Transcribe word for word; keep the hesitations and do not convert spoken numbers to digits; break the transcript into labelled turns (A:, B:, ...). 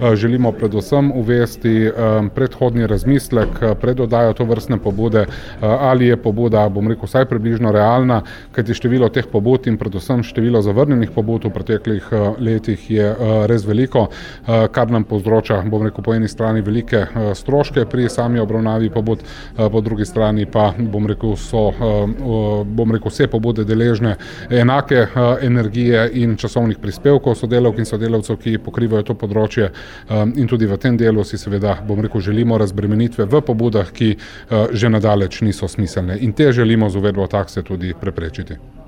A: želimo predvsem uvesti predhodni razmislek pred oddajo tovrstne pobude, ali je pobuda, bom rekel, vsaj približno realna, kajti število teh pobud in predvsem število zavrnjenih pobud v preteklih letih je res veliko, kar nam povzroča, bom rekel, po eni strani velike stroške pri sami obravnavi pobud, po drugi strani pa, bom rekel, so, bom rekel, vse pobude deležne enake energije in časovnih prispevkov sodelavk in sodelavcev, ki pokrivajo to področje, in tudi v tem delu si seveda, bom rekel, želimo razbremenitve v pobudah, ki že nadaleč niso smiselne in te želimo z uvedbo takse tudi preprečiti.